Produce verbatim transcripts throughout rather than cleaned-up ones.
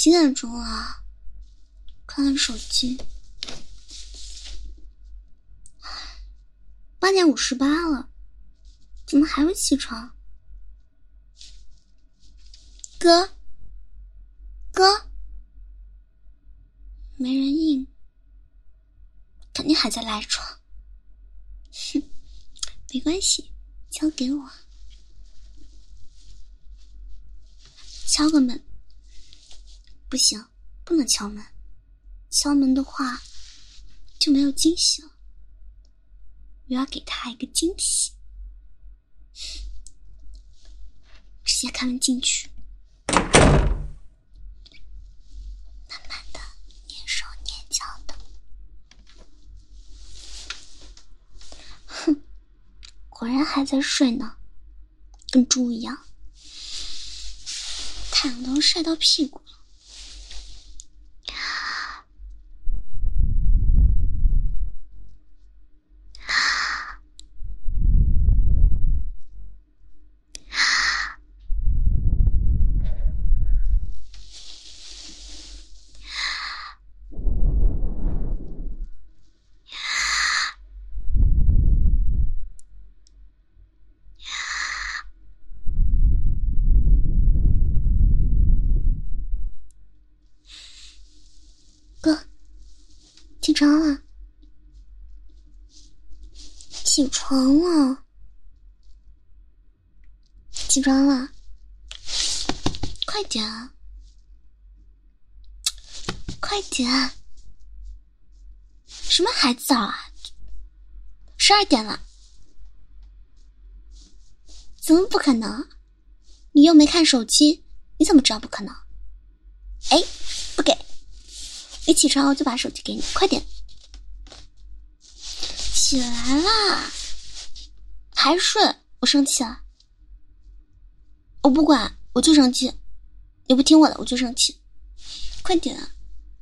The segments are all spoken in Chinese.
几点钟了？看看手机，八点五十八了，怎么还未起床？哥，哥，没人应，肯定还在赖床。哼，没关系，交给我。敲个门，不行，不能敲门。敲门的话，就没有惊喜了。我要给他一个惊喜，直接开门进去，慢慢的蹑手蹑脚的。哼，果然还在睡呢，跟猪一样。太阳都晒到屁股了。哥，起床了，起床了，起床了，快点啊，快点！什么还早啊？十二点了，怎么不可能？你又没看手机，你怎么知道不可能？哎，不给！你起床我就把手机给你，快点！起来啦！还睡？我生气了！我不管，我就生气！你不听我的，我就生气！快点啊！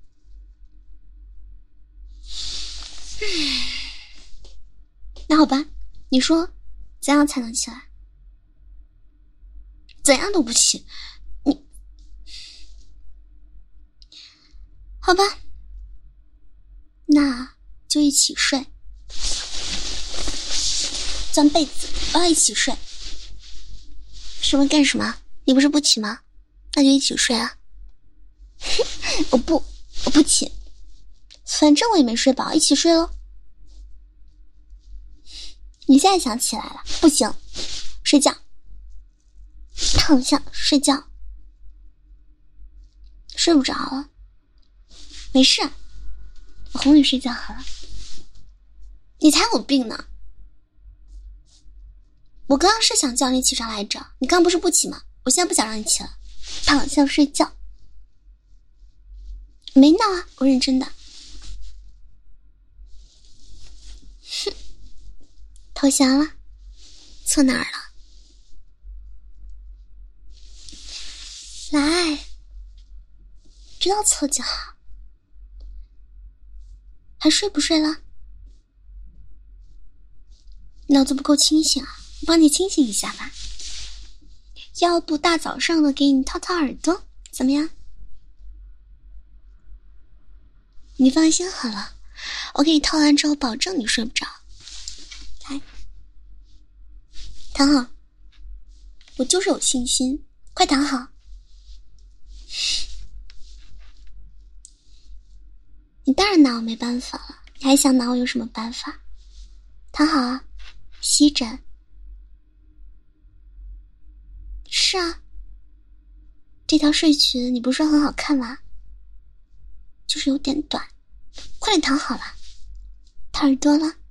那好吧，你说怎样才能起来？怎样都不起，你好吧，那就一起睡，钻被子，我要一起睡。什么干什么？你不是不起吗？那就一起睡啊！我不，我不起，反正我也没睡饱，一起睡喽。你现在想起来了？不行，睡觉，躺下睡觉，睡不着了。没事，我哄你睡觉好了。你才有病呢！我刚刚是想叫你起床来着，你刚刚不是不起吗？我现在不想让你起了，躺下睡觉。没闹啊，我认真的。哼，投降了，错哪儿了？来，知道错就好。还睡不睡了？脑子不够清醒啊，我帮你清醒一下吧。要不大早上的给你掏掏耳朵，怎么样？你放心好了，我给你掏完之后，保证你睡不着。来，躺好，我就是有信心，快躺好。你当然拿我没办法了，你还想拿我有什么办法？躺好啊，吸枕。是啊，这条睡裙你不是说很好看吗？就是有点短，快点躺好了，掏耳朵了。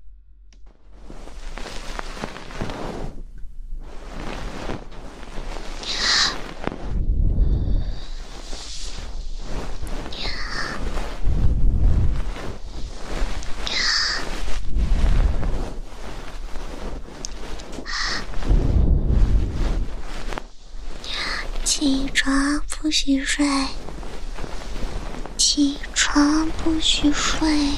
起床不许睡，起床不许睡，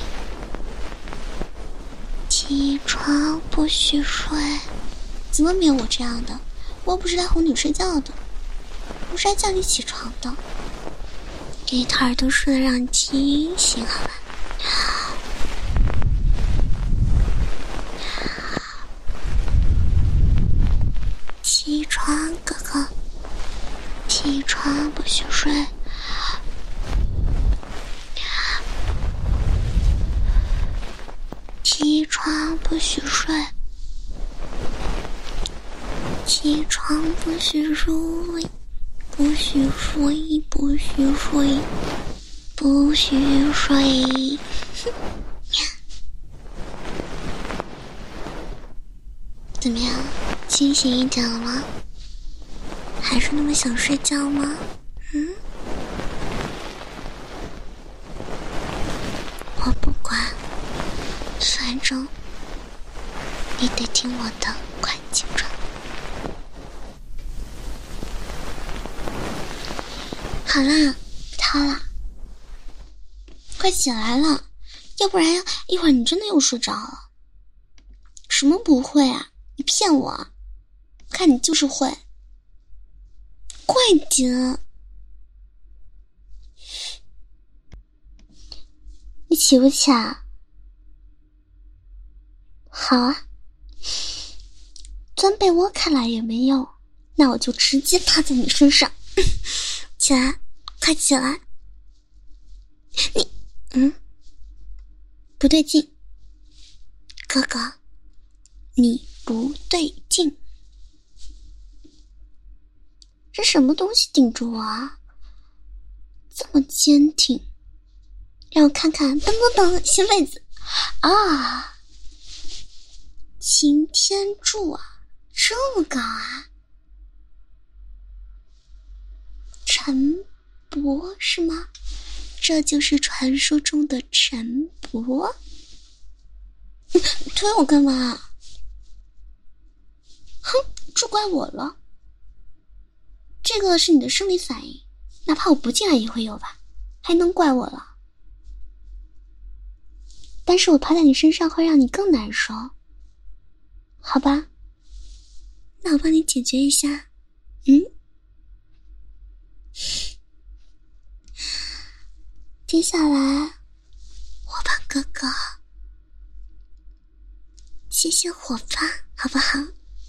起床不许睡。怎么没有我这样的？我不是来哄你睡觉的，我是来叫你起床的。 给他耳朵说的让你清醒好吧。起床哥哥，起床不许睡。起床不许睡，起床不许睡，不许睡，不许睡，不许睡。怎么样，清醒一点了吗？还是那么想睡觉吗？嗯，我不管，反正你得听我的，快起床。好啦，不掏了，快起来了，要不然一会儿你真的又睡着了。什么不会啊？你骗我啊？看你就是会，快点！你起不起啊？好啊，钻被窝看来也没用，那我就直接趴在你身上。起来，快起来！你，嗯，不对劲，哥哥，你不对劲，这什么东西顶住我啊？这么坚挺，让我看看，噔噔噔，掀被子啊！擎天柱啊，这么高啊！陈伯是吗？这就是传说中的陈伯。推我干嘛？哼，这怪我了。这个是你的生理反应，哪怕我不进来也会有吧，还能怪我了？但是我趴在你身上会让你更难受，好吧？那我帮你解决一下。嗯，接下来我帮哥哥泄泄火吧，好不好？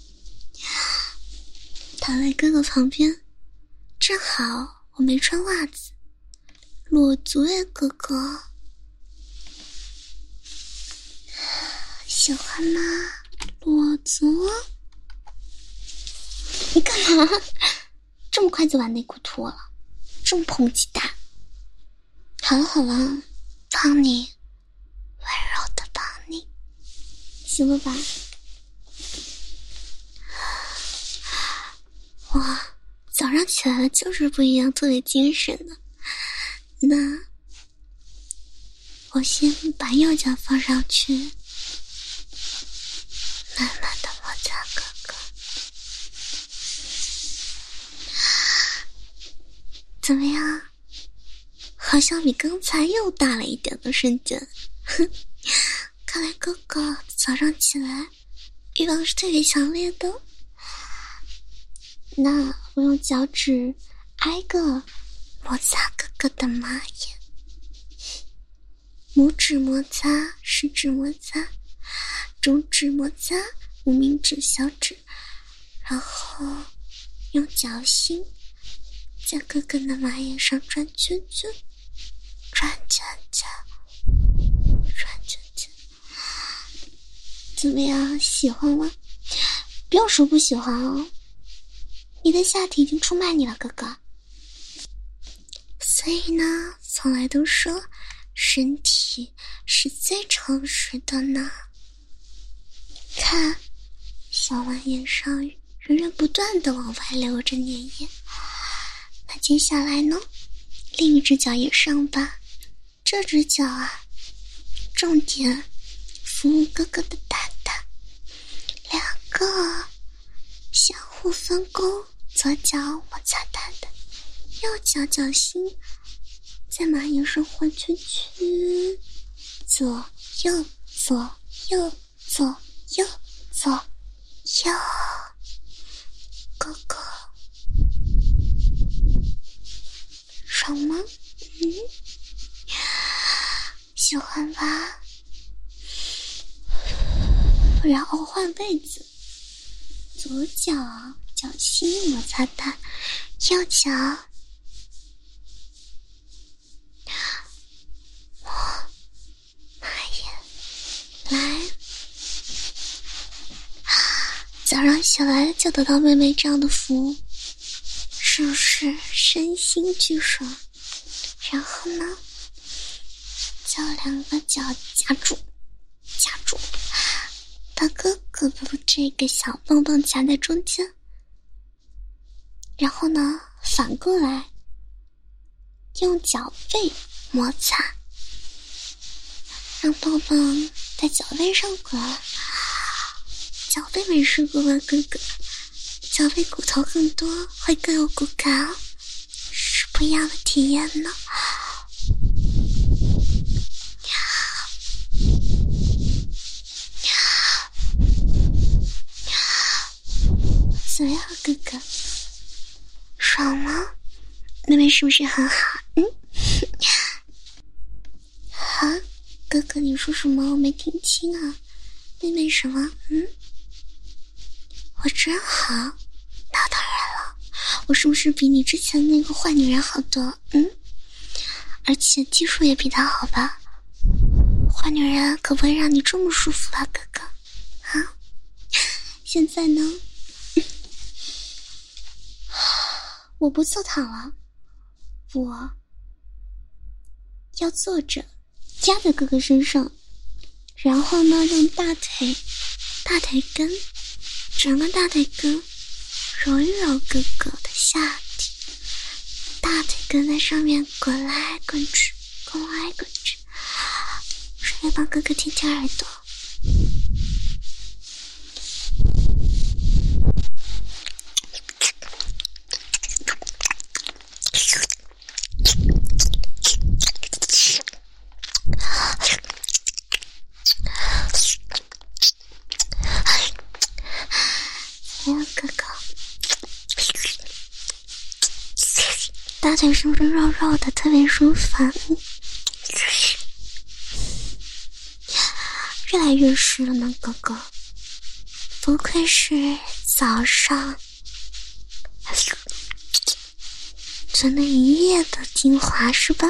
躺在哥哥旁边，正好我没穿袜子，裸足耶，哥哥，喜欢吗？裸足？你干嘛？这么快就把内裤脱了，这么捧起大？好了好了，帮你，温柔的帮你，行了吧？哇，早上起来了就是不一样，特别精神的。那我先把右脚放上去，慢慢的摩擦哥哥。怎么样？好像比刚才又大了一点的瞬间。哼，看来哥哥早上起来欲望是特别强烈的。那我用脚趾挨个摩擦哥哥的马眼，拇指摩擦，食指摩擦，中指摩擦，无名指、小指，然后用脚心在哥哥的马眼上转圈圈，转圈圈，转圈圈。怎么样，喜欢吗？不要说不喜欢哦，你的下体已经出卖你了，哥哥。所以呢，从来都说身体是最诚实的呢。看，小马眼上源源不断的往外流着粘液。那接下来呢，另一只脚也上吧。这只脚啊，重点服务哥哥的蛋蛋，两个相互分工。左脚摩擦蛋蛋，右脚脚心在马眼上画圈圈，左右左右左右左右，哥哥爽吗？嗯， 喜欢吧？然后换被子，左脚脚心摩擦蛋，右脚我妈耶！来，早上起来就得到妹妹这样的服务，是不是身心俱爽？然后呢，将两个脚夹住，夹住，把哥哥的这个小棒棒夹在中间，然后呢，反过来用脚背摩擦，让棒棒在脚背上滚。脚背没试过吗，哥哥？脚背骨头更多，会更有骨感，是不一样的体验呢。怎么样，哥哥？爽吗？妹妹是不是很好？嗯，好，哥哥，你说什么？我没听清啊。妹妹什么？嗯，我真好。那当然了，我是不是比你之前那个坏女人好多？嗯，而且技术也比她好吧？坏女人可不会让你这么舒服吧，哥哥？啊，现在呢？我不坐躺了，我要坐着压在哥哥身上，然后呢，让大腿大腿根整个大腿根揉一揉哥哥的下体，大腿根在上面滚来滚去，滚来滚去，顺便帮哥哥听听耳朵。大腿是不是肉肉的，特别舒服？越来越湿了呢，哥哥。不愧是早上存了一夜的精华是吧？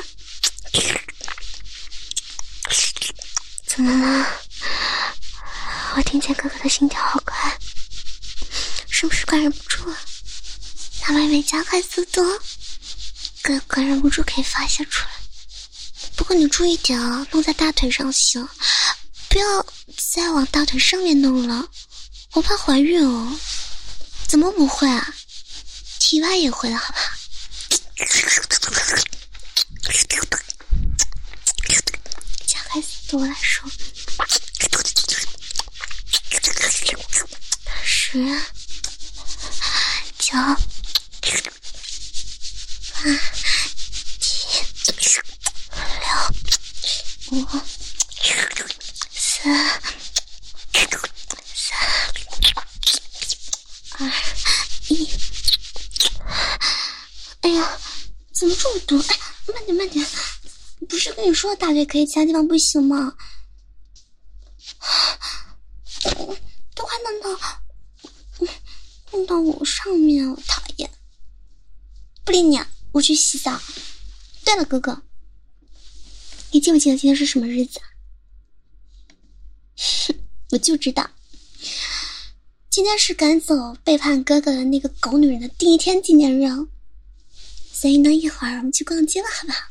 怎么了？我听见哥哥的心跳好快，是不是快忍不住了？让妹妹加快速度，哥哥忍不住可以发泄出来。不过你注意点啊，弄在大腿上行，不要再往大腿上面弄了，我怕怀孕哦。怎么不会啊？体外也会的好不好？加快速度，我来说。十、九、八、七、六、五、四、三、二、一。哎呀，怎么这么多？哎，慢点慢点，不是跟你说大腿可以，其他地方不行吗？都快弄到弄到我上面，我讨厌！不理你，我去洗澡。对了，哥哥，你记不记得今天是什么日子啊？我就知道，今天是赶走背叛哥哥的那个狗女人的第一天纪念日哦。所以呢，一会儿我们去逛街了，好不好？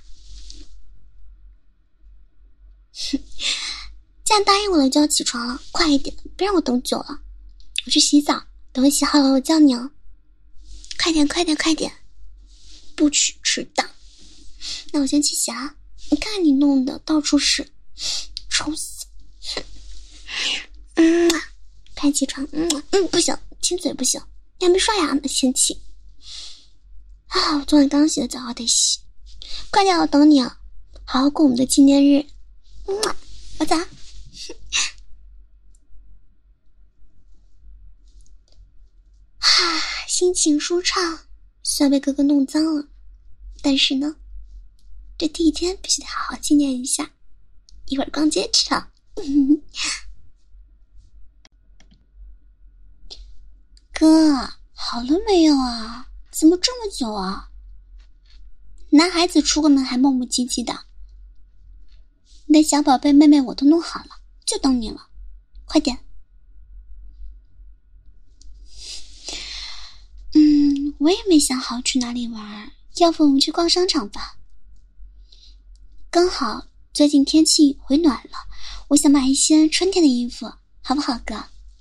既然答应我了，就要起床了，快一点，别让我等久了。我去洗澡，等我洗好了，我叫你哦。快点，快点，快点，不许迟到。那我先去洗啊！你看你弄的到处是，臭死！嗯，快起床！嗯嗯，不行，亲嘴不行，你还没刷牙呢，嫌弃。啊，我昨晚刚洗的澡，我得洗。快点，我等你啊！好好过我们的纪念日。嗯，我走。啊，心情舒畅，虽然被哥哥弄脏了，但是呢， 这第一天必须得好好纪念一下，一会儿逛街去啊。哥，好了没有啊？怎么这么久啊？男孩子出个门还磨磨唧唧的。你的小宝贝妹妹我都弄好了，就等你了，快点。嗯，我也没想好去哪里玩，要不我们去逛商场吧？刚好最近天气回暖了，我想买一些春天的衣服，好不好哥？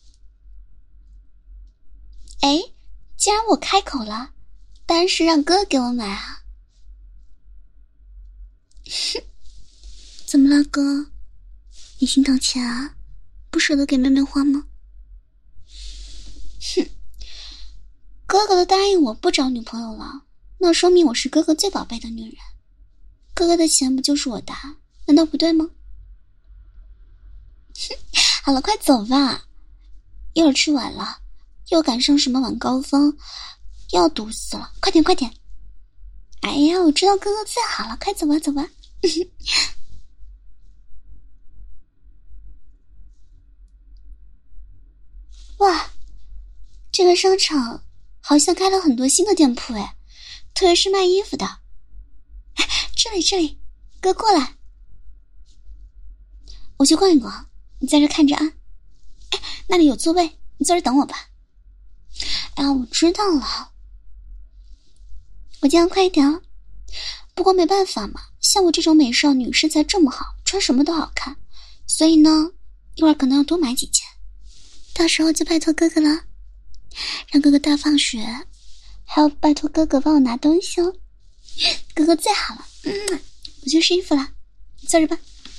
哎，既然我开口了，当然是让哥给我买啊。怎么了哥？你心疼钱啊？不舍得给妹妹花吗？哼，哥哥都答应我不找女朋友了，那说明我是哥哥最宝贝的女人。哥哥的钱不就是我的，难道不对吗？好了，快走吧，一会儿去晚了，又赶上什么晚高峰，又要堵死了，快点快点。哎呀，我知道哥哥最好了，快走吧走吧。哇，这个商场好像开了很多新的店铺哎，特别是卖衣服的。哎，这里这里，哥过来，我去逛一逛，你在这看着啊。哎，那里有座位，你坐这等我吧。哎呀，我知道了，我尽量快一点啊。不过没办法嘛，像我这种美少女身材这么好，穿什么都好看，所以呢，一会儿可能要多买几件。到时候就拜托哥哥了，让哥哥大放学，还要拜托哥哥帮我拿东西哦。哥哥最好了，嗯，我去试衣服了，坐着吧。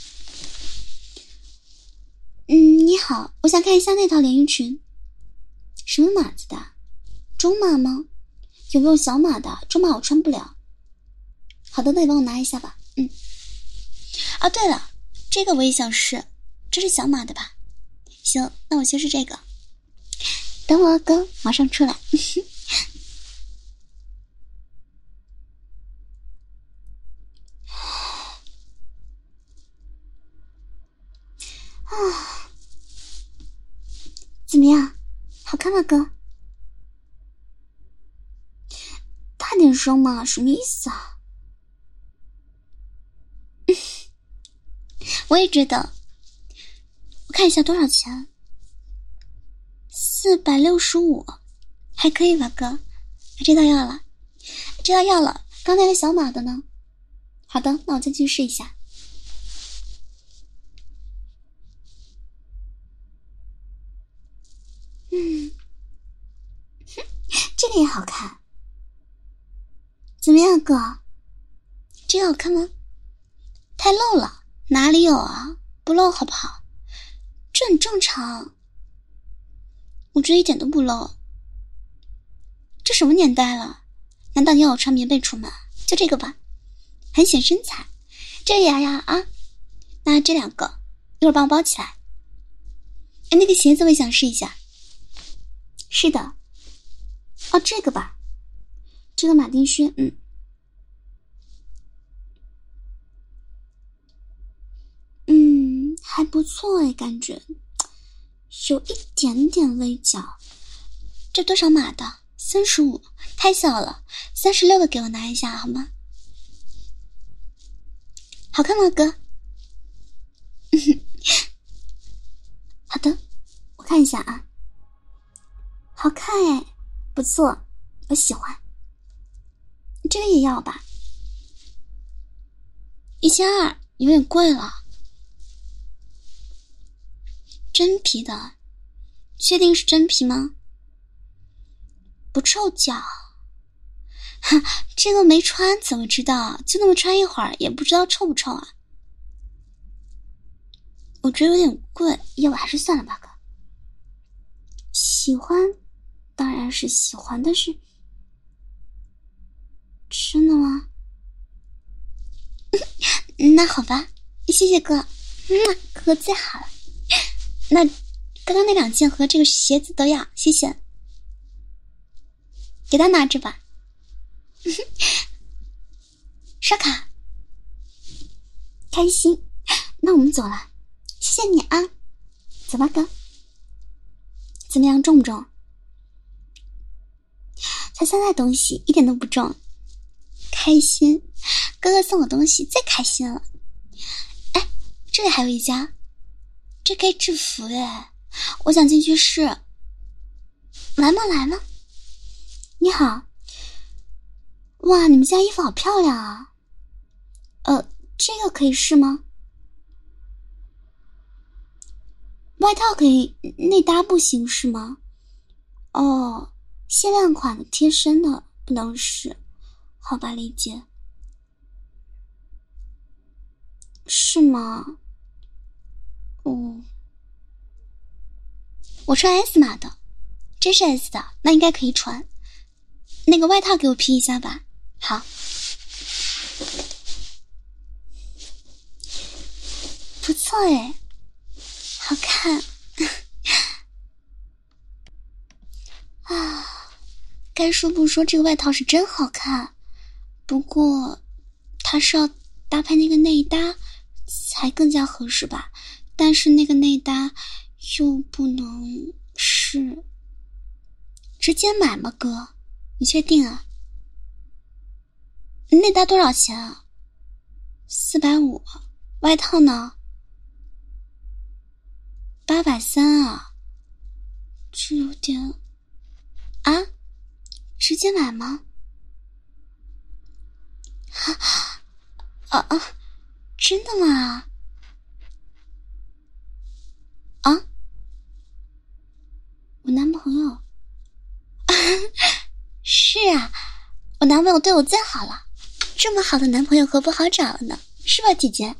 嗯，你好，我想看一下那套连衣裙，什么码子的？中码吗？有没有小码的？中码我穿不了。好的，那你帮我拿一下吧。嗯。啊，对了，这个我也想试，这是小码的吧？行，那我先试这个。等我啊哥，马上出来。啊，怎么样？好看吗哥？大点声嘛，什么意思啊？我也觉得。我看一下多少钱？四百六十五，还可以吧哥？这套要了，这套要了。刚那个小码的呢？好的，那我再去试一下。嗯，这个也好看。怎么样哥？这个好看吗？太露了，哪里有啊？不露好不好？这很正常，我觉得一点都不露。这什么年代了？难道你要我穿棉被出门？就这个吧，很显身材。这个呀呀啊，那这两个一会儿帮我包起来。哎，那个鞋子我也想试一下。是的，哦，这个吧，这个马丁靴，嗯。嗯，还不错哎，感觉有一点点微角。这多少码的？三十五，太小了，三十六的给我拿一下好吗？好看吗哥？好的，我看一下啊。好看哎，不错，我喜欢。这个也要吧？一千二，有点贵了。真皮的，确定是真皮吗？不臭脚。哈，这个没穿怎么知道？就那么穿一会儿，也不知道臭不臭啊。我觉得有点贵，要不还是算了吧哥。喜欢当然是喜欢，但是真的吗？那好吧，谢谢哥。嗯，哥哥最好了。那刚刚那两件和这个鞋子都要，谢谢。给他拿着吧。刷卡。 开心。那我们走了，谢谢你啊，走吧哥。怎么样，重不重？才三袋东西一点都不重，开心。哥哥送我东西最开心了。哎，这里还有一家，这可以制服耶，我想进去试。来嘛来嘛。你好。哇，你们家衣服好漂亮啊。呃，这个可以试吗？外套可以，内搭不行是吗？哦，限量款的贴身的不能试，好吧，理解。是吗？哦，我穿 S 码的，这是 S 的，那应该可以穿。那个外套给我披一下吧。好。不错哎，好看。啊，该说不说，这个外套是真好看，不过它是要搭配那个内搭才更加合适吧，但是那个内搭又不能试。直接买吗哥？你确定啊？内搭多少钱啊？四百五。外套呢？八百三啊，这有点啊，直接买吗？啊啊，真的吗？啊，我男朋友是啊，我男朋友对我最好了，这么好的男朋友可不好找了呢，是吧姐姐？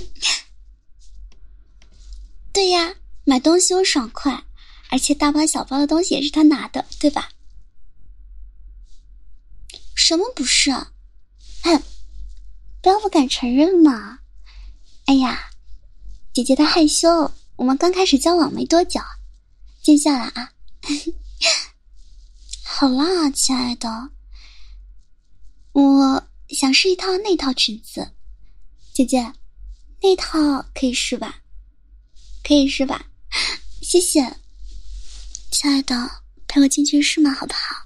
对呀，买东西又爽快，而且大包小包的东西也是他拿的，对吧？什么不是啊？哼，不要不敢承认嘛。哎呀，姐姐她害羞，我们刚开始交往没多久，接下来啊。好啦，亲爱的，我想试一套那套裙子，姐姐，那套可以试吧？可以试吧？谢谢，亲爱的，陪我进去试吗？好不好？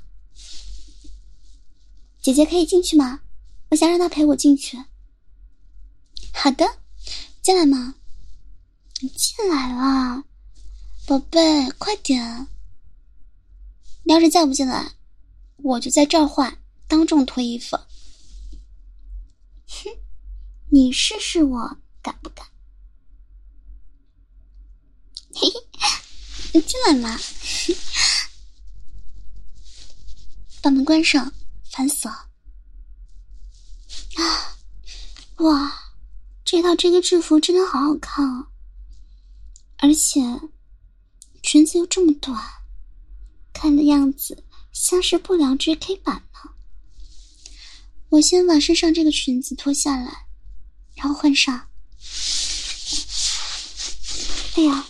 姐姐可以进去吗？我想让她陪我进去。好的，进来吗？进来了，宝贝，快点！你要是再不进来，我就在这儿换，当众脱衣服。哼，你试试我敢不敢？嘿嘿，你进来嘛！把门关上，烦死了！啊，哇，这套这个制服真的好好看啊！而且裙子又这么短，看的样子像是不良 J K 版呢。我先把身上这个裙子脱下来，然后换上。哎呀，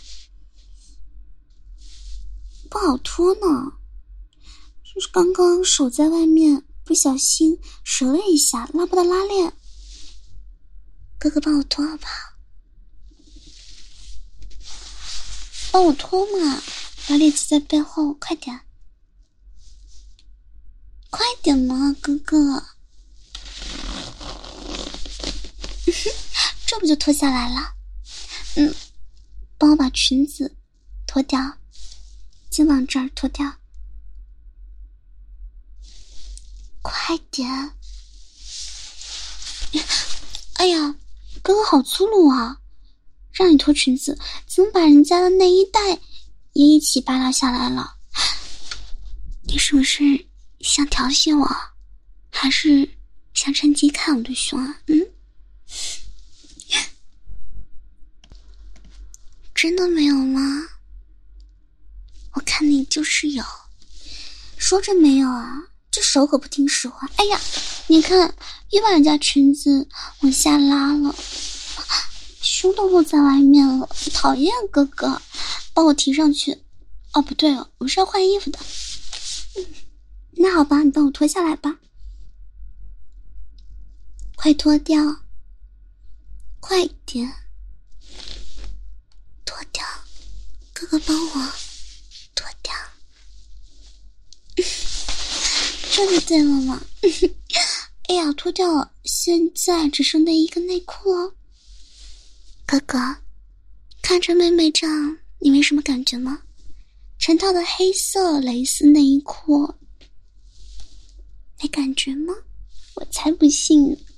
不好脱呢，就是刚刚手在外面不小心折了一下，拉不到拉链。哥哥帮我脱好不好？帮我脱嘛，把链子在背后，快点，快点嘛，哥哥。这不就脱下来了？嗯，帮我把裙子脱掉，肩膀这儿脱掉，快点！哎呀，哥哥好粗鲁啊！让你脱裙子，怎么把人家的内衣带也一起扒拉下来了？你是不是想调戏我，还是想趁机看我的胸啊？嗯，真的没有吗？我看你就是有，说着没有啊，这手可不听实话。哎呀，你看又把人家裙子往下拉了，胸都露在外面了，讨厌！哥哥，帮我提上去。哦，不对哦，我是要换衣服的。嗯，那好吧，你帮我脱下来吧，快脱掉， 快点脱掉，哥哥帮我脱掉。这就对了嘛。哎呀，脱掉了，现在只剩内衣跟内裤了。哥哥，看着妹妹这样，你没什么感觉吗？成套的黑色蕾丝内衣裤，没感觉吗？我才不信呢。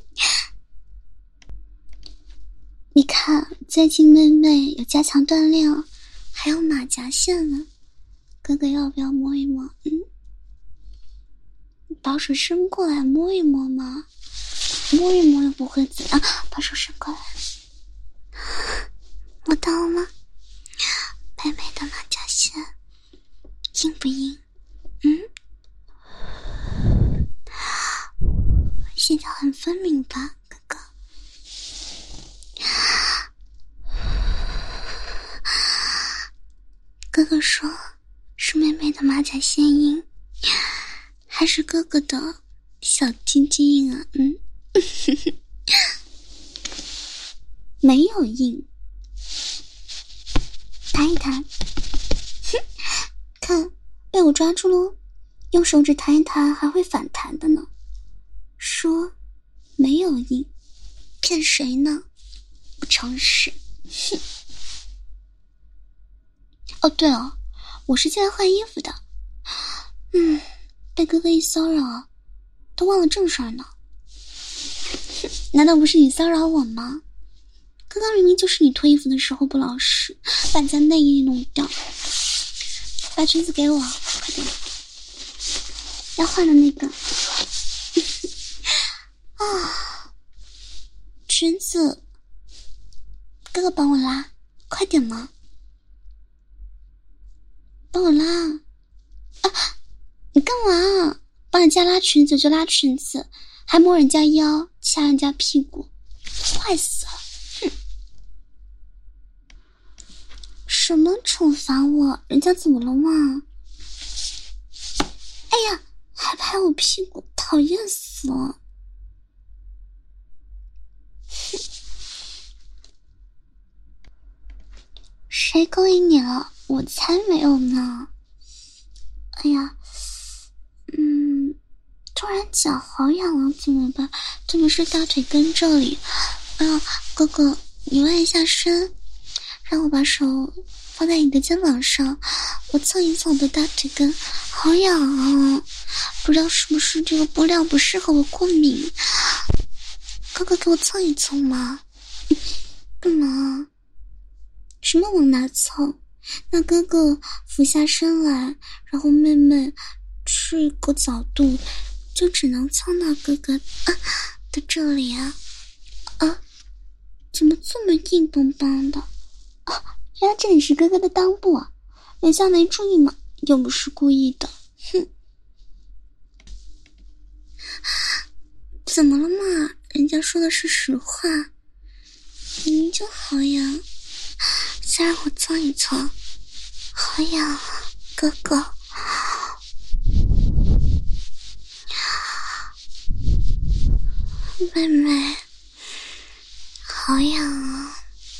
你看，最近妹妹有加强锻炼了，还有马甲线呢。哥哥要不要摸一摸？嗯，把手伸过来摸一摸嘛，摸一摸又不会怎样。把手伸过来，摸到了吗？妹妹的马甲线硬不硬？嗯，线条很分明吧，哥哥？哥哥说是妹妹的马甲线硬，还是哥哥的小鸡鸡硬啊？嗯，没有硬，弹一弹，看被我抓住喽，用手指弹一弹还会反弹的呢。说没有硬，骗谁呢？不诚实。哼。哦对哦，我是进来换衣服的。嗯，被哥哥一骚扰，都忘了正事儿呢。难道不是你骚扰我吗？刚刚明明就是你脱衣服的时候不老实，把你家内衣弄掉。把裙子给我，快点，要换的那个。啊，裙子，哥哥帮我拉，快点嘛，帮我拉啊！你干嘛？帮人家拉裙子就拉裙子，还摸人家腰，掐人家屁股，坏死了！哼！什么惩罚我？人家怎么了嘛？哎呀，还拍我屁股，讨厌死了！谁勾引你了？我才没有呢！哎呀，嗯，突然脚好痒了，怎么办？特别是大腿根这里。哎呀，哥哥，你弯一下身，让我把手放在你的肩膀上，我蹭一蹭我的大腿根，好痒啊！不知道是不是这个布料不适合我过敏？哥哥给我蹭一蹭嘛！干嘛？什么往哪蹭？那哥哥俯下身来，然后妹妹这个角度就只能蹭到哥哥啊的这里啊啊！怎么这么硬邦邦的啊？原来这里是哥哥的裆部啊！人家没注意嘛，又不是故意的，哼！怎么了嘛？人家说的是实话，明明就好痒，再让我蹭一蹭，好痒啊，哥哥！妹妹，好痒啊！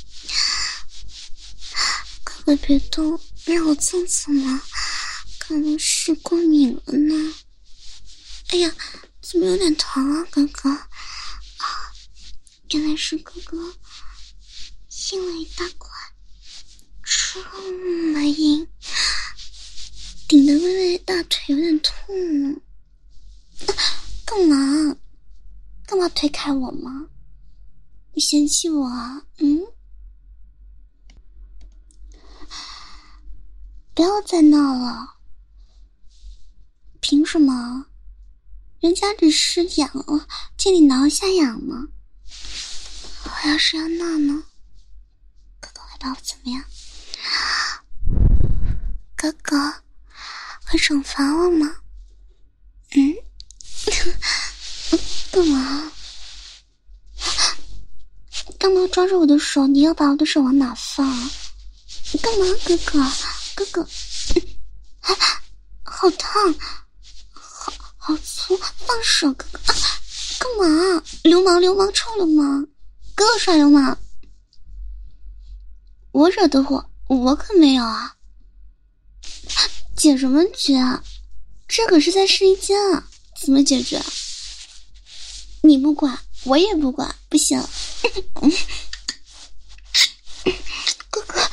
哥哥别动，让我蹭蹭嘛，可能是过敏了呢。哎呀，怎么有点疼啊，哥哥？啊，原来是哥哥硬了一大块，这么硬，顶得妹妹大腿有点痛呢。啊，干嘛？干嘛推开我吗？你嫌弃我啊？嗯？不要再闹了！凭什么？人家只是痒了，借你挠一下痒吗？我要是要闹呢？哥哥会把我怎么样？哥哥会惩罚我吗？嗯？干嘛？干嘛抓着我的手？你要把我的手往哪放？干嘛，哥哥？哥哥，啊，好烫，好好粗，放手，哥哥！啊，干嘛？流氓，流氓，臭流氓！ 哥哥耍流氓，我惹的祸，我可没有啊！解什么决啊？这可是在试衣间啊，怎么解决？你不管，我也不管，不行。哥哥，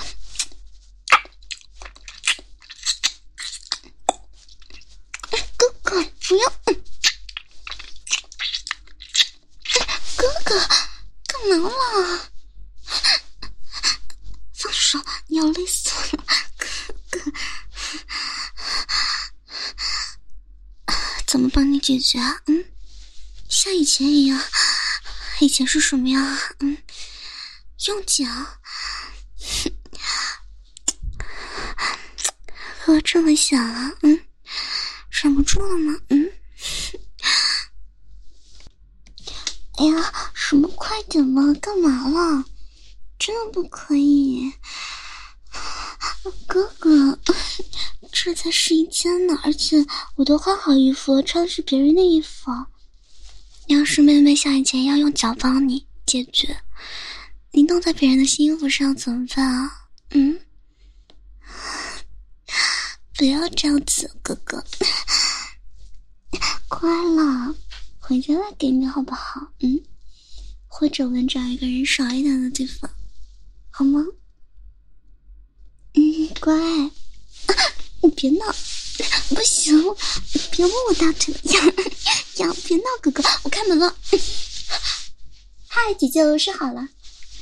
哥哥不要！哥哥，干嘛了？放手！你要累死我了，哥哥。怎么帮你解决啊？嗯，像以前一样。以前是什么样啊？嗯，用脚。哥这么想啊？嗯，忍不住了吗？嗯。哎呀，什么快点嘛，干嘛了？真的不可以。哥哥，这才试衣间呢，而且我都换好衣服，穿的是别人的衣服。要是妹妹像以前一样用脚帮你解决，你弄在别人的新衣服上怎么办啊？嗯，不要这样子，哥哥。快了，回家再给你好不好？嗯，或者我们找一个人少一点的地方，好吗？嗯，乖。啊，你别闹，不行，别摸我大腿呀呀！别闹，哥哥，我开门了。嗨，姐姐，我睡好了。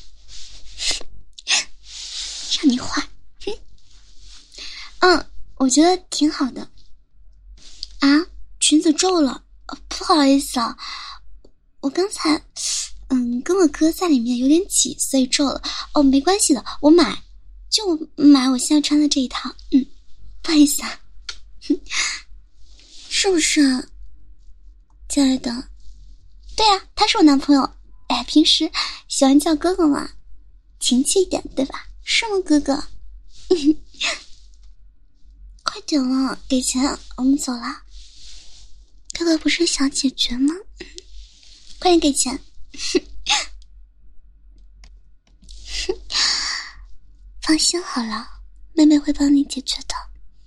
让你坏。嗯，我觉得挺好的。啊，裙子皱了，哦、不好意思啊，我刚才嗯跟我哥在里面有点挤，所以皱了。哦，没关系的，我买，就买我现在穿的这一套。嗯，不好意思啊。是不是啊，亲爱的？对啊，他是我男朋友。哎，平时喜欢叫哥哥嘛，情气一点，对吧？是吗，哥哥？快点了，给钱，我们走了。哥哥不是想解决吗？快点给钱。放心好了，妹妹会帮你解决的。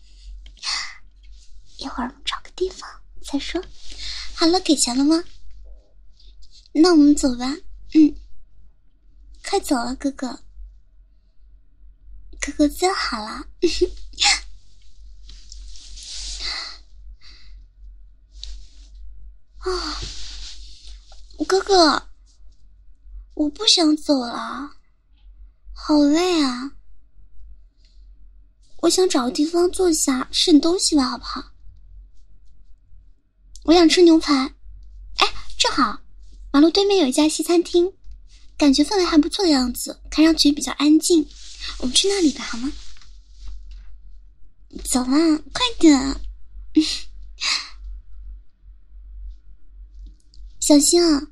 一会儿我们找个地方再说。好了，给钱了吗？那我们走吧。嗯，快走了，哥哥。哥哥最好了。啊，哥哥，我不想走了，好累啊。我想找个地方坐下吃点东西吧，好不好？我想吃牛排。哎，正好马路对面有一家西餐厅，感觉氛围还不错的样子，看上去比较安静，我们去那里吧，好吗？走啦，快点。小心啊。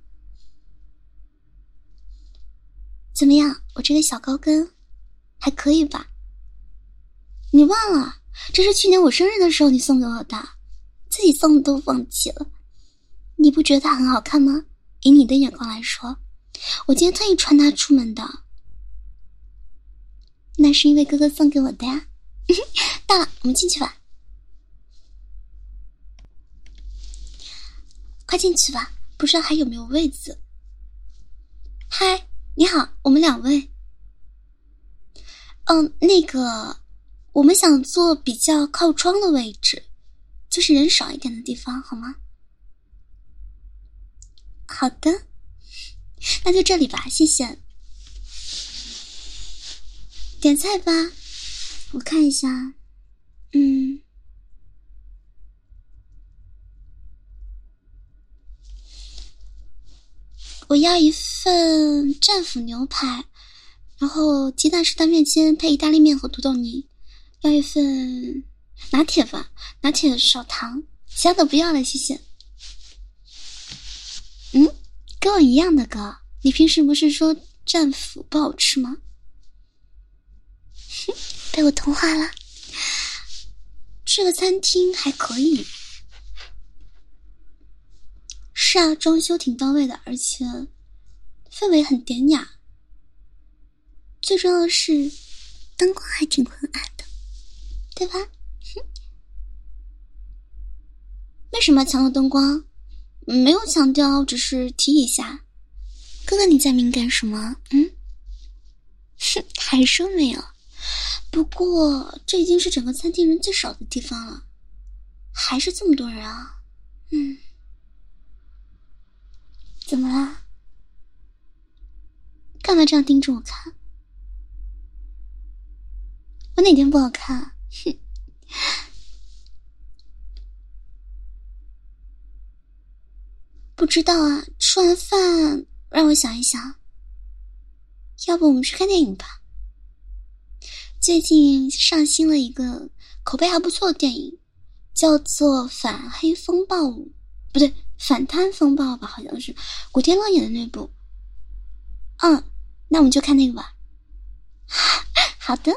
怎么样，我这个小高跟还可以吧？你忘了，这是去年我生日的时候你送给我的，自己送的都忘记了。你不觉得它很好看吗？以你的眼光来说，我今天特意穿它出门的。那是因为哥哥送给我的呀。到了，我们进去吧。快进去吧，不知道还有没有位子。嗨，你好，我们两位。嗯，那个我们想坐比较靠窗的位置，就是人少一点的地方，好吗？好的，那就这里吧，谢谢。点菜吧，我看一下。嗯，我要一份战斧牛排，然后鸡蛋式蛋面筋配意大利面和土豆泥，要一份拿铁吧，拿铁少糖，其他的不要了，谢谢。嗯，跟我一样的哥，你平时不是说战斧不好吃吗？被我同化了。这个餐厅还可以。是啊，装修挺到位的，而且氛围很典雅，最重要的是灯光还挺昏暗的，对吧？为什么强调灯光？没有强调，只是提一下。哥哥你在敏感什么？嗯？还说没有。不过这已经是整个餐厅人最少的地方了，还是这么多人啊。嗯，怎么啦？干嘛这样盯着我看？我哪天不好看？哼。不知道啊，吃完饭让我想一想，要不我们去看电影吧。最近上新了一个口碑还不错的电影，叫做《反黑风暴五》，不对，反贪风暴吧，好像是古天乐演的那部。嗯，那我们就看那个吧。好的。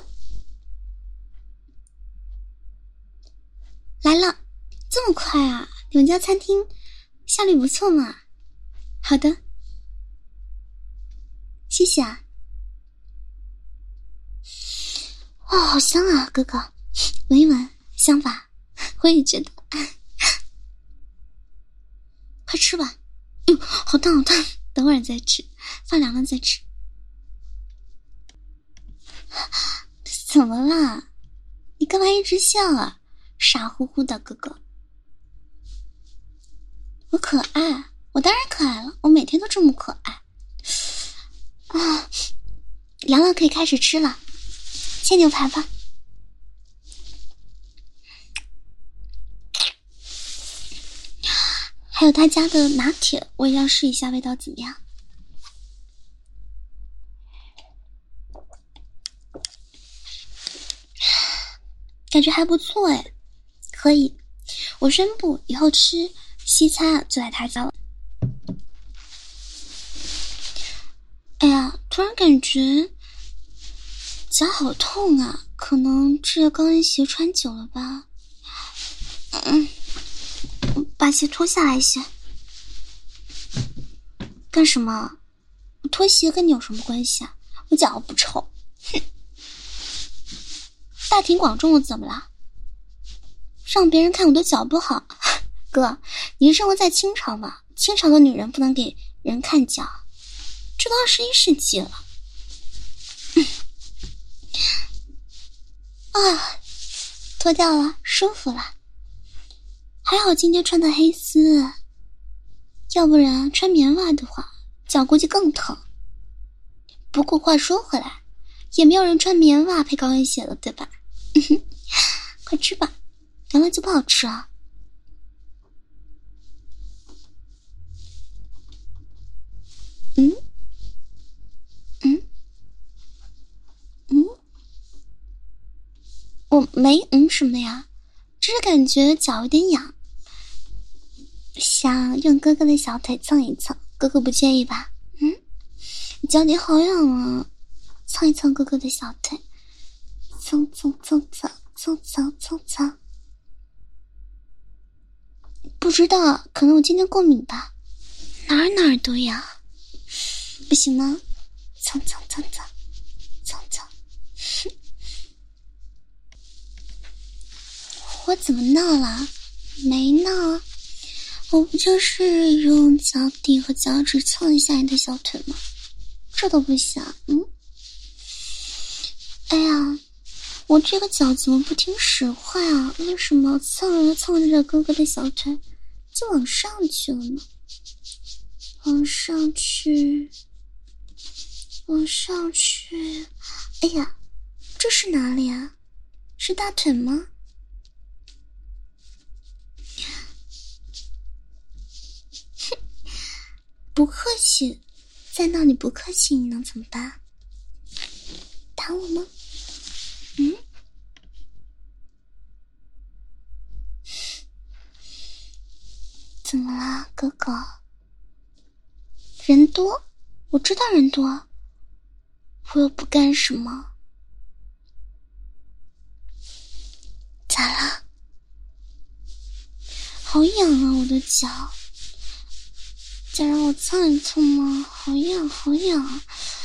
来了，这么快啊？你们家餐厅效率不错嘛。好的，谢谢啊。哇、哦，好香啊，哥哥，闻一闻，香吧？我也觉得。快吃吧。哟，好烫好烫，等会儿再吃，放凉了再吃。怎么啦？你干嘛一直笑啊？傻乎乎的哥哥。我可爱，我当然可爱了，我每天都这么可爱。啊，凉了可以开始吃了，切牛排吧。还有他家的拿铁，我也要试一下味道怎么样。感觉还不错哎，可以。我宣布以后吃西餐就在他家了。哎呀，突然感觉脚好痛啊，可能这高跟鞋穿久了吧。嗯，把鞋脱下来些。干什么？我脱鞋跟你有什么关系啊？我脚不臭。哼。大庭广众的怎么了？让别人看我的脚不好？哥，你是生活在清朝吗？清朝的女人不能给人看脚，这都二十一世纪了。嗯、啊，脱掉了，舒服了。还好今天穿的黑丝，要不然穿棉袜的话，脚估计更疼。不过话说回来，也没有人穿棉袜配高跟鞋了，对吧？快吃吧，凉了就不好吃啊。嗯嗯嗯，我没嗯什么呀，只是感觉脚有点痒，想用哥哥的小腿蹭一蹭，哥哥不介意吧？嗯，脚底好痒啊，蹭一蹭哥哥的小腿，蹭蹭蹭蹭蹭蹭蹭蹭。不知道，可能我今天过敏吧，哪儿哪儿都痒。不行吗？蹭蹭蹭蹭蹭蹭。我怎么闹了？没闹啊，我不就是用脚底和脚趾蹭一下你的小腿吗？这都不行。嗯，哎呀，我这个脚怎么不听使唤啊？为什么蹭着蹭着哥哥的小腿就往上去了呢？往上去，往上去。哎呀，这是哪里啊？是大腿吗？不客气，再闹你不客气，你能怎么办？打我吗？嗯？怎么啦，哥哥？人多，我知道人多，我又不干什么。咋了？好痒啊，我的脚。 再让我蹭一蹭吗？好痒好痒。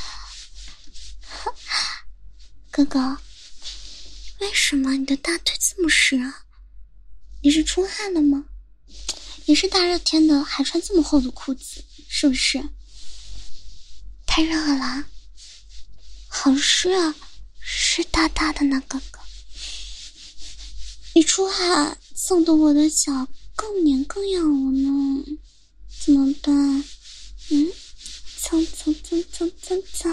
哥哥，为什么你的大腿这么湿啊？你是出汗了吗？也是大热天的，还穿这么厚的裤子，是不是？太热了，好湿啊，湿哒哒的呢，哥哥。你出汗蹭得我的脚更黏更痒了呢，怎么办？嗯，蹭蹭蹭蹭蹭蹭。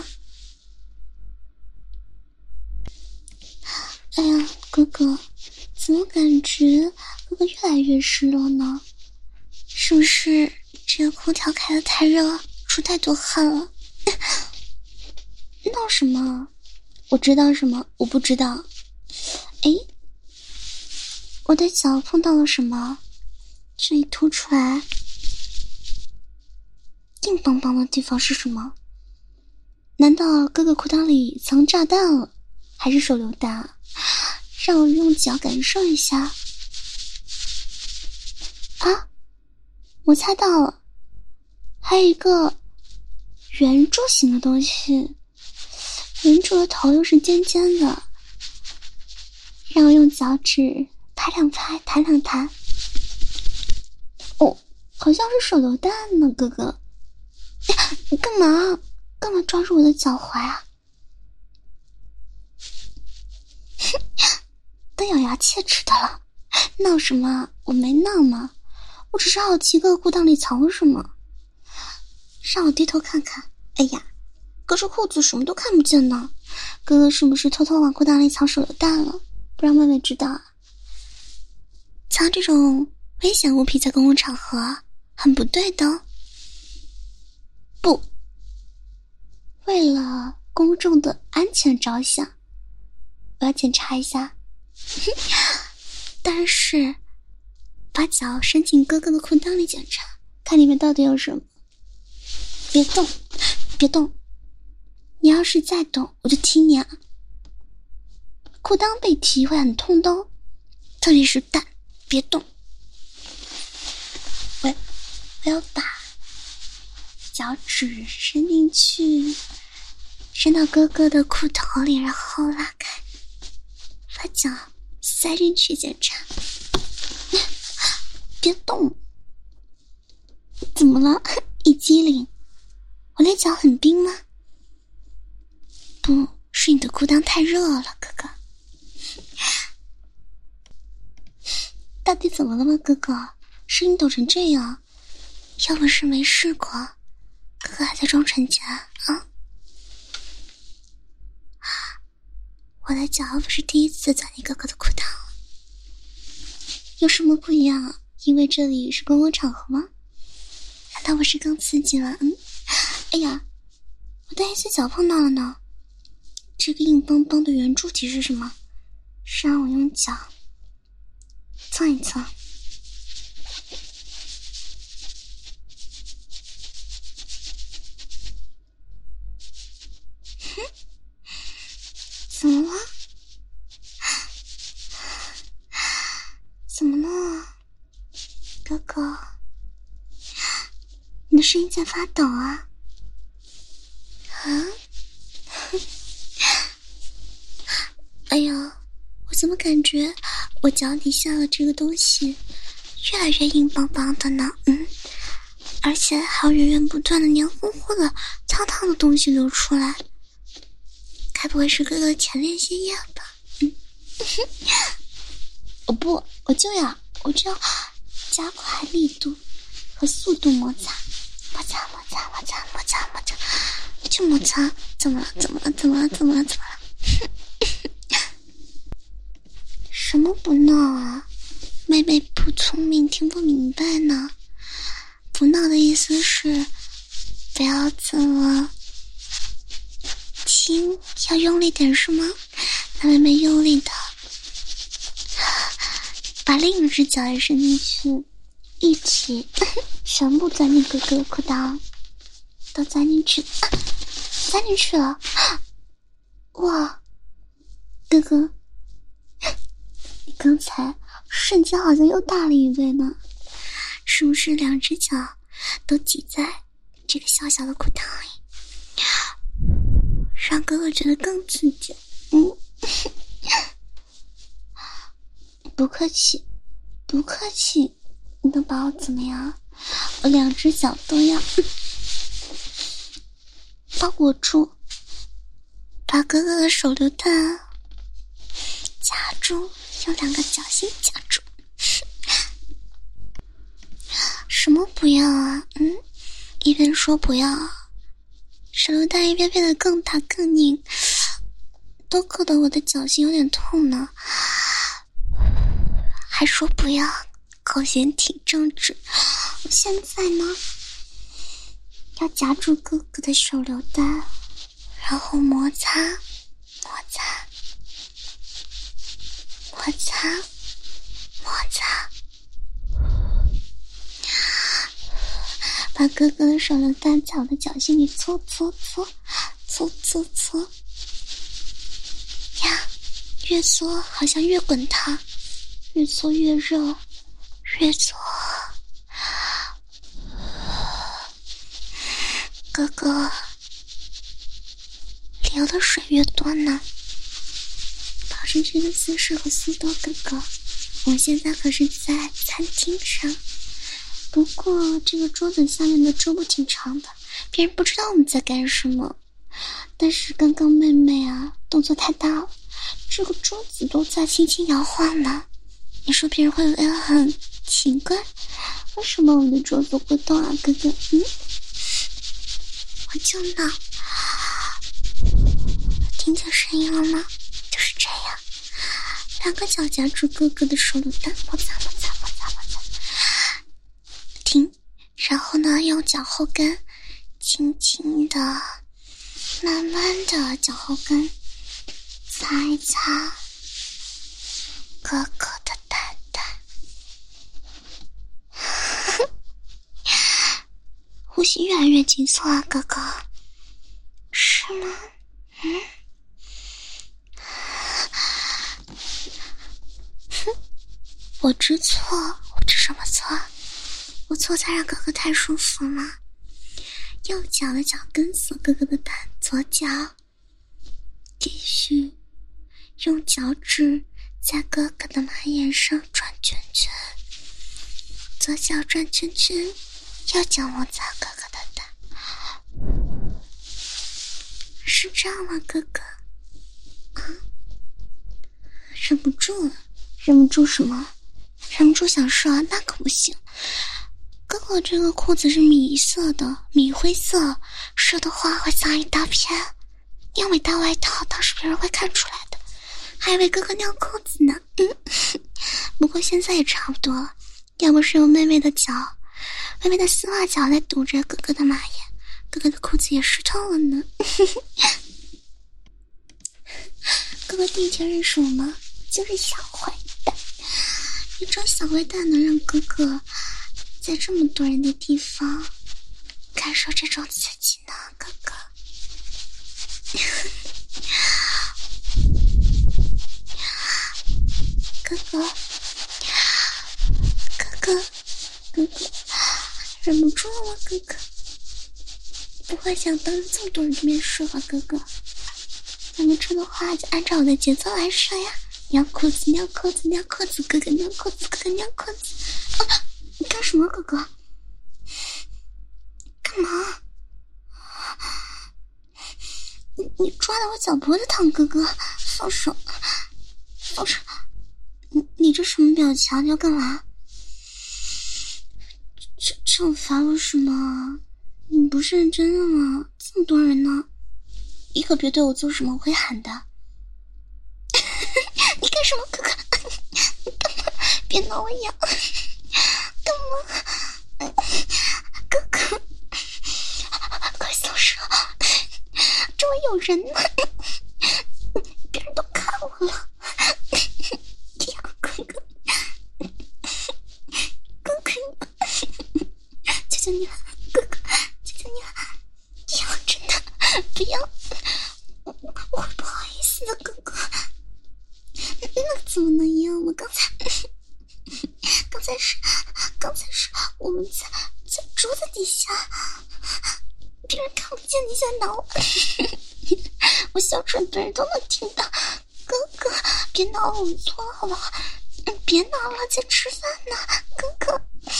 哎呀，哥哥，怎么感觉哥哥越来越湿了呢？是不是这个空调开得太热，出太多汗了？闹什么？我知道什么？我不知道。哎，我的脚碰到了什么？这里凸出来硬邦邦的地方是什么？难道哥哥裤裆里藏炸弹了？还是手榴弹？让我用脚感受一下。啊，我猜到了，还有一个圆柱形的东西，圆柱的头又是尖尖的，让我用脚趾拍两拍，弹两弹。哦，好像是手榴弹呢，哥哥。哎，你干嘛？干嘛抓住我的脚踝啊？都咬牙切齿的了，闹什么？我没闹吗？我只是好奇哥哥裤裆里藏了什么，让我低头看看。哎呀，隔着裤子什么都看不见呢。哥哥是不是偷偷往裤裆里藏手榴弹了？不让妹妹知道啊。藏这种危险物品在公共场合很不对的哦。不，为了公众的安全着想，我要检查一下。但是把脚伸进哥哥的裤裆里检查，看里面到底有什么。别动，别动，你要是再动我就踢你啊。裤裆被踢会很痛的哦，特别是蛋。别动，我我要把脚趾伸进去，伸到哥哥的裤头里，然后拉开，把脚塞进去检查。别动，怎么了？一激灵，我那脚很冰吗？不是你的裤裆太热了，哥哥。到底怎么了吗，哥哥？声音抖成这样，要不是没试过，哥哥还在装纯洁啊？我的脚不是第一次钻你哥哥的裤裆，有什么不一样啊？因为这里是公共场合吗？难道不是更刺激了？嗯，哎呀，我的一只脚碰到了呢。这个硬邦邦的圆柱体是什么？是让我用脚蹭一蹭。哼，怎么了？怎么了，哥哥？你的声音在发抖啊？啊？哎呀，我怎么感觉我脚底下的这个东西越来越硬邦邦的呢？嗯，而且还有源源不断的黏糊糊的烫烫的东西流出来，该不会是哥哥的前列腺液吧？嗯，我不，我就要，我就要加快力度和速度摩擦，摩擦，摩擦，摩擦，摩擦，摩擦，就摩擦。怎么了？怎么了？怎么了？怎么了？怎么了？什么不闹啊？妹妹不聪明，听不明白呢。不闹的意思是不要怎么亲，要用力点是吗？那妹妹用力的把另一只脚也伸进去，一起全部钻进哥哥的裤裆，都钻进去，啊，钻进去了。哇，哥哥，你刚才瞬间好像又大了一倍呢，是不是两只脚都挤在这个小小的裤裆里，让哥哥觉得更刺激。嗯，不客气，不客气，你能把我怎么样？我两只脚都要包裹住，把哥哥的手榴弹夹住，用两个脚心夹住。什么不要啊？嗯，一边说不要，手榴弹一边变得更大更硬，都硌得我的脚心有点痛呢。还说不要，口嫌体正直。我现在呢，要夹住哥哥的手榴弹，然后摩擦摩擦摩擦摩擦，把哥哥的手榴弹在我的脚心里搓搓搓搓搓搓呀，越搓好像越滚烫，越搓越热，越搓哥哥流的水越多呢。保持这个姿势和速度，哥哥，我们现在可是在餐厅上，不过这个桌子下面的桌布挺长的，别人不知道我们在干什么。但是刚刚妹妹啊动作太大了，这个桌子都在轻轻摇晃呢。你说别人会不会很奇怪，为什么我们的桌子会动啊？哥哥，嗯，我就呢，听见声音了吗？就是这样，两个脚夹住哥哥的手榴弹，摩擦摩擦摩擦摩擦，停，然后呢，用脚后跟轻轻的、慢慢的脚后跟擦一擦哥哥的蛋蛋，呼吸越来越急促啊，哥哥，是吗？嗯，我知错，我知什么错？我错才让哥哥太舒服吗？右脚的脚跟锁哥哥的蛋，左脚继续用脚趾在哥哥的马眼上转圈圈，左脚转圈圈，右脚摩擦哥哥的蛋，是这样吗？哥哥，啊，忍不住了，忍不住什么？忍不住想说啊，那可不行。哥哥这个裤子是米色的，米灰色，说的话会脏一大片。你要没带外套，到时别人会看出来的，还以为哥哥尿裤子呢。嗯，不过现在也差不多了，要不是有妹妹的脚，妹妹的丝袜脚在堵着哥哥的马眼，哥哥的裤子也湿透了呢。哥哥第一天认识我吗？就是小坏蛋。你这小坏蛋能让哥哥在这么多人的地方感受这种刺激呢？哥哥，哥哥，哥哥，哥哥，忍不住了，哥哥，不会想当着这么多人的面说吧？哥哥，咱们说的话就按照我的节奏来说呀。尿裤子，尿裤子，尿裤子，哥哥尿裤子，哥哥尿裤子。啊，你干什么，哥哥？干嘛？你你抓的我脚脖子疼，哥哥，放手，放手！你你这什么表情？你要干嘛？这惩罚我什么？你不是认真的吗？这么多人呢，你可别对我做什么，我会喊的。你干什么，哥哥？你干嘛？别挠我痒！干嘛？哥哥，快松手！周围有人呢，别人都看我了。呀，哥哥，哥哥，求求你了，哥哥，求求你了！呀，真的，不要，我我会不好意思的，哥哥。那怎么能样？我刚才，刚才是，刚才是我们在在桌子底下，别人看不见你在挠我，我小声别人都能听到。哥哥，别挠了，我错了，好不好？别挠了，在吃饭呢，哥哥。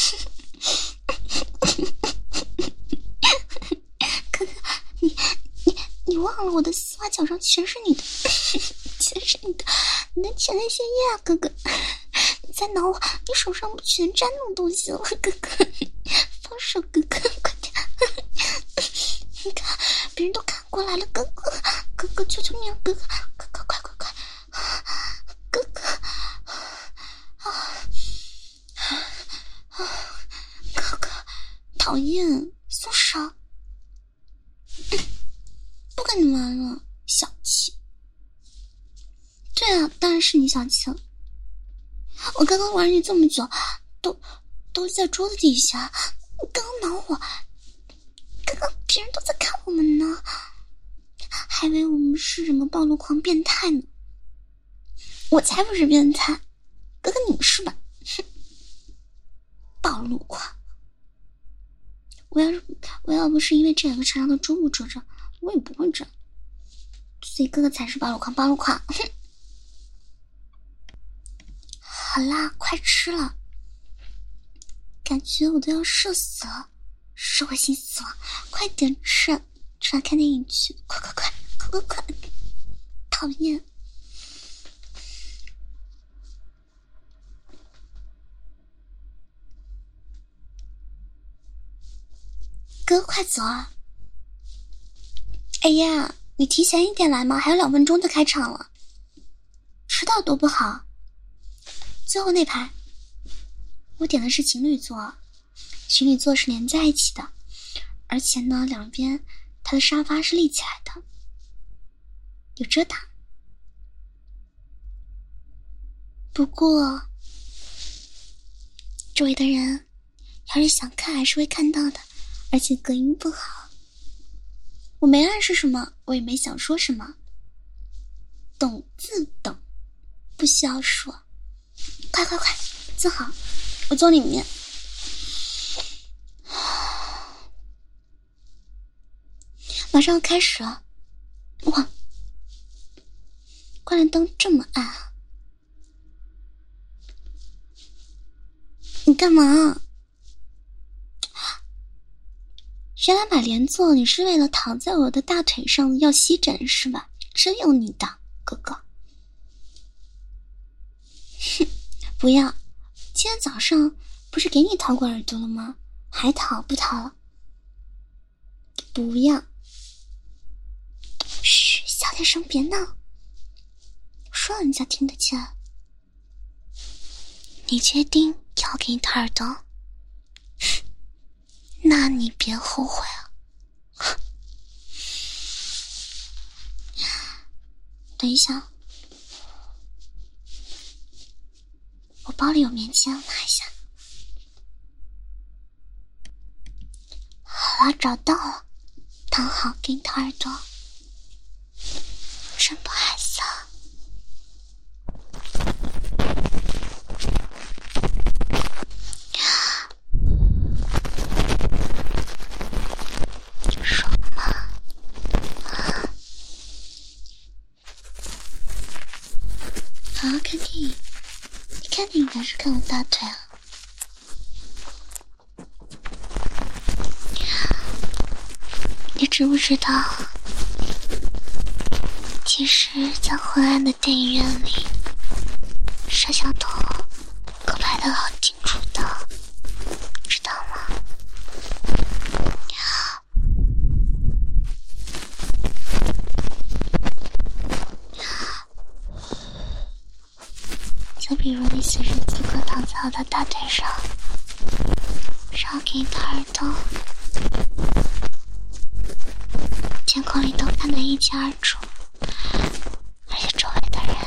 哥哥，你你你忘了我的丝袜脚上全是你的，全是你的，你的前列腺液啊，哥哥！你再挠我，你手上不全沾那种东西了，哥哥！放手，哥哥，快点！你看，别人都看过来了，哥哥，哥哥，求求你了，哥哥，哥哥，快快快！哥哥，啊啊！哥哥，讨厌，松手！不跟你玩了，小气。对啊，当然是你小气了。我刚刚玩你这么久，都都在桌子底下，你刚刚挠我，刚刚别人都在看我们呢，还以为我们是什么暴露狂变态呢。我才不是变态，哥哥你是吧？哼，暴露狂！我要是我要不是因为这两个长长的桌布遮着，我也不会这样。所以哥哥才是暴露狂，暴露狂！哼。好啦，快吃了，感觉我都要射死了，是我心死了，快点吃，吃了看电影去，快快快快快快！讨厌。哥，快走啊！哎呀，你提前一点来嘛，还有两分钟就开场了，迟到多不好。最后那排，我点的是情侣座，情侣座是连在一起的，而且呢，两边它的沙发是立起来的，有遮挡。不过，周围的人要是想看还是会看到的。而且隔音不好，我没暗示什么，我也没想说什么，懂自懂，不需要说。快快快，坐好，我坐里面。马上要开始了，哇，关键灯这么暗啊！你干嘛？原来买连坐你是为了躺在我的大腿上要吸枕是吧？真有你的哥哥。哼，不要，今天早上不是给你掏过耳朵了吗？还掏不掏了？不要。嘘，小点声别闹，说了人家听得见。你确定要给你掏耳朵？那你别后悔啊！等一下，我包里有棉签，拿一下。好了，找到了，躺好，给你掏耳朵。真不好意思啊。好好看电影，你看电影还是看我大腿啊？你知不知道，其实在昏暗的电影院里，摄像头可拍得好清楚的，知道吗？就比如你此时此刻躺在我的大腿上，然后给你掏耳朵，监控里都看得一清二楚，而且周围的人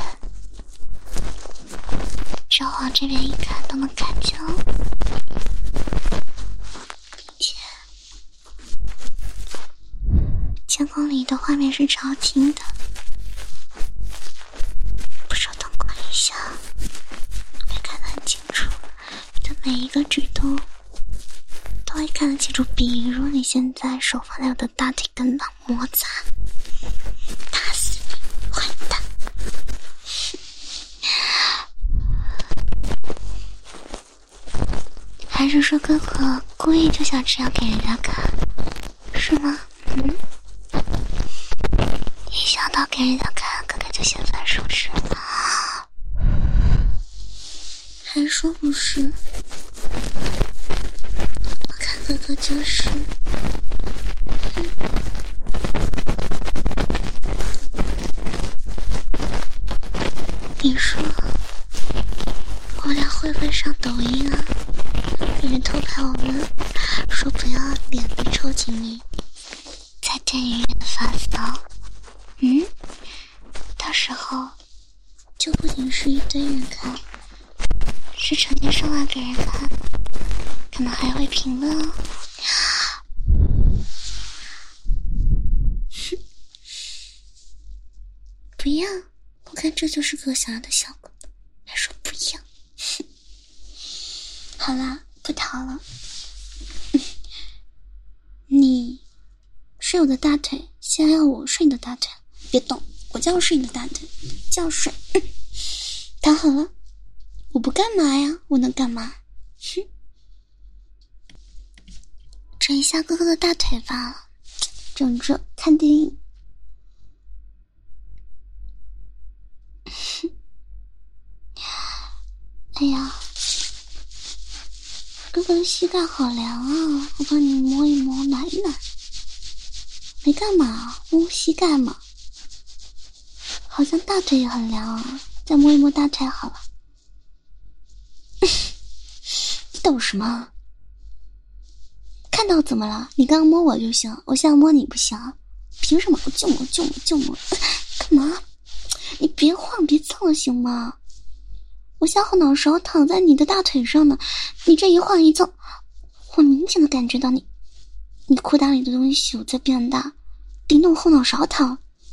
只要往这边一看都能看见哦。并且监控里的画面是超清的，不手动关一下会看得很清楚，你的每一个举动都会看得清楚，比如你现在手放在我的大腿根上摩擦，打死你，坏蛋！还是说哥哥故意就想这样给人家看，是吗？嗯，一想到给人家看，哥哥就嫌烦，是不是？还说不是？我看哥哥就是，嗯、你说我们俩会不会上抖音啊？有人偷拍我们，说不要脸被抽紧你，在电影院发骚。嗯，到时候就不仅是一堆人看，是成千上万个人看，可能还会评论哦。不要，我看这就是个想要的效果，还说不要。好啦，不逃了。你睡我的大腿，现在要我睡你的大腿，别动，我就要睡你的大腿，就要睡。躺好了，我不干嘛呀？我能干嘛？哼，整一下哥哥的大腿罢了，整着看电影。哎呀，哥哥的膝盖好凉啊，我帮你摸一摸，暖一暖。没干嘛，摸膝盖嘛。好像大腿也很凉啊，再摸一摸大腿好了。你抖什么？看到怎么了？你刚刚摸我就行，我现在摸你不行。凭什么？我就摸就摸就摸，干嘛？你别晃别蹭了行吗？我现在后脑勺躺在你的大腿上呢，你这一晃一蹭，我明显的感觉到你你裤裆里的东西有在变大，顶动后脑勺疼。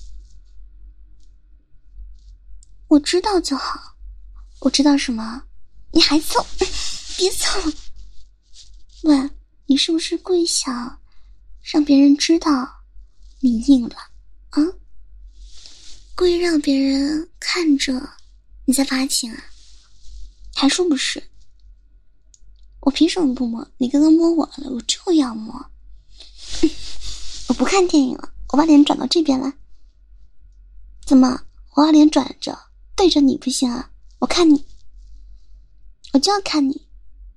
我知道就好，我知道什么？你还蹭，别蹭！喂，你是不是故意想让别人知道你硬了啊？故意让别人看着你在发情啊？还说不是？我凭什么不摸？你刚刚摸我了，我就要摸。嗯、我不看电影了，我把脸转到这边来。怎么？我把脸转着对着你不行啊？我看你，我就要看你。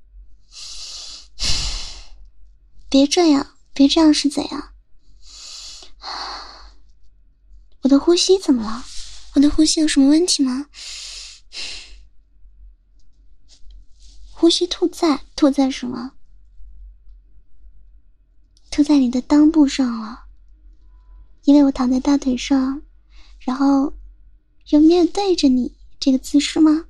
别这样，别这样是怎样？我的呼吸怎么了？我的呼吸有什么问题吗？呼吸吐在，吐在什么？吐在你的裆部上了。因为我躺在大腿上，然后又面对着你，这个姿势吗？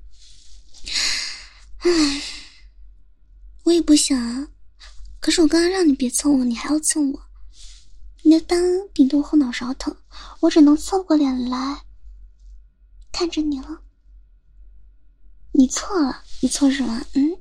唉，我也不想啊。可是我刚刚让你别蹭我，你还要蹭我。你的裆顶多后脑勺疼，我只能侧过脸来看着你了。你错了，你错什么？嗯，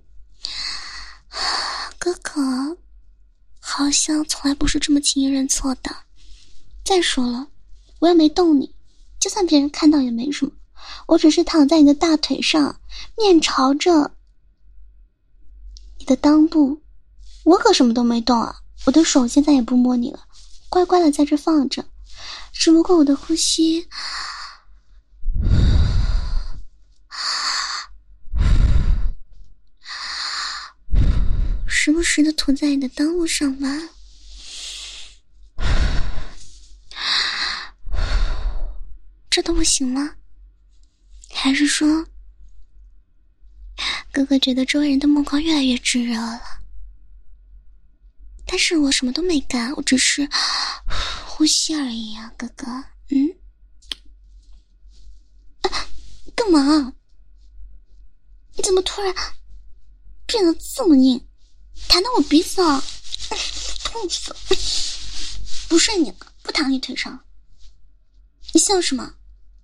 哥哥好像从来不是这么轻易认错的。再说了，我又没动你，就算别人看到也没什么，我只是躺在你的大腿上，面朝着你的裆部，我可什么都没动啊。我的手现在也不摸你了，乖乖的在这放着，只不过我的呼吸时不时的吐在你的裆部上吧。这都不行吗？还是说哥哥觉得周围人的目光越来越炙热了？但是我什么都没干，我只是呼吸而已啊，哥哥。嗯，啊，干嘛？你怎么突然变得这么硬，弹到我鼻子了？痛死了！不睡你了，不躺你腿上。你笑什么？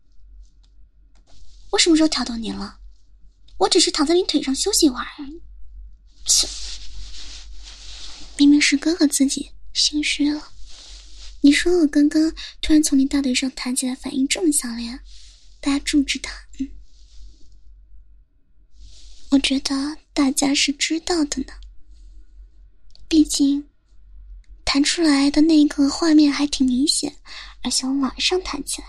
我什么时候挑逗你了？我只是躺在你腿上休息一会儿而已。切！ 明明是哥哥自己心虚了。你说我刚刚突然从你大腿上弹起来，反应这么强烈，大家知不知道？嗯，我觉得大家是知道的呢，毕竟弹出来的那个画面还挺明显，而且我马上弹起来。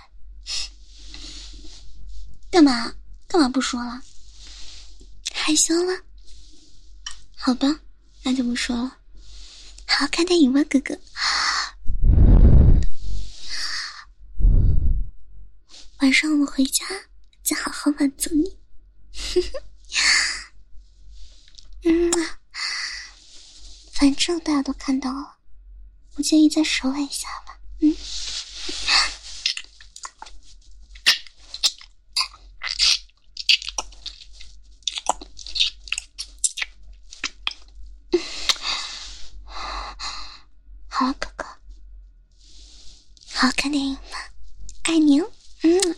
干嘛？干嘛不说了？害羞了？好吧，那就不说了。好好看电影吧，哥哥。晚上我们回家再好好满足你。嗯，反正大家都看到了，不介意再手吻一下吧。嗯。好了，哥哥，好好看电影吧，爱你哦。嗯。